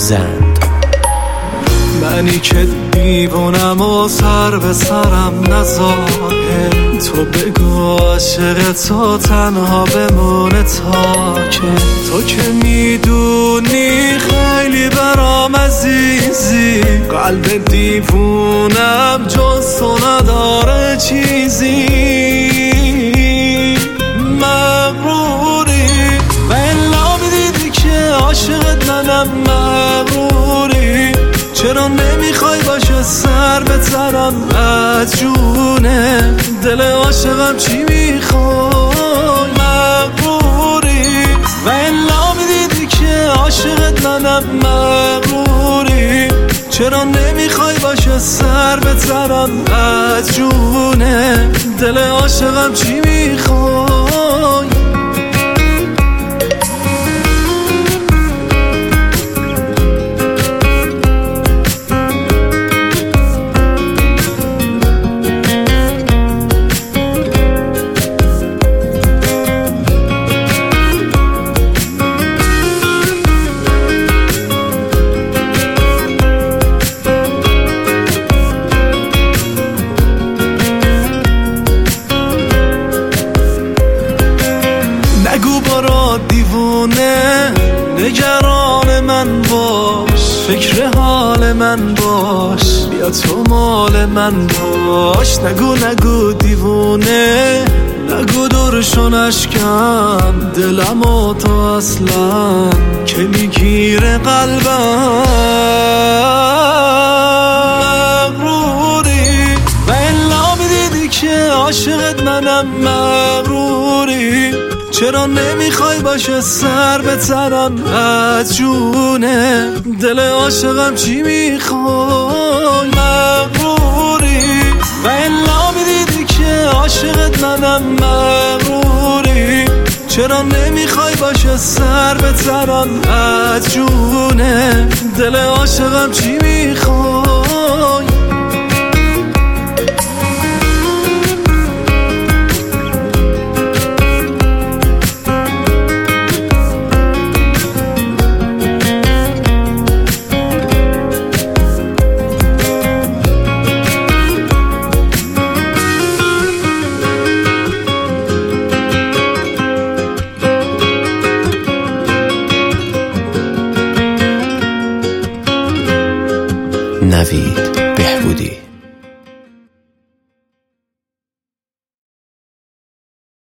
زند. منی که دیوونم و سر به سرم نذاره، تو بگو عاشق تو تنها بمونه تا تو که میدونی خیلی برام عزیزی، قلب دیوونم جز تو نداره چیزی. مغروری و الا میدیدی که عاشقت منم، مغروری چرا نمیخوای باشه سر بزنم از جونه دل عاشقم چی میخوای. مغروری و الا میدیدی که عاشقت منم، مغروری چرا نمیخوای باشه سر بزنم از جونه دل عاشقم چی میخوای. نگو برا دیوونه نگران من باش، فکر حال من باش، بیا تو مال من باش. نگو دیوونه، نگو دورشون اشکم دلم و تو اصلا که میگیره قلبم. مغروری و الا میدیدی که عاشقت منم، مغروری چرا نمیخوای باشه سر بزنم از جونه دل عاشقم چی میخوای. مغروری و الا میدیدی که عاشقت منم، مغروری چرا نمیخوای باشه سر بزنم از جونه دل عاشقم چی میخوای.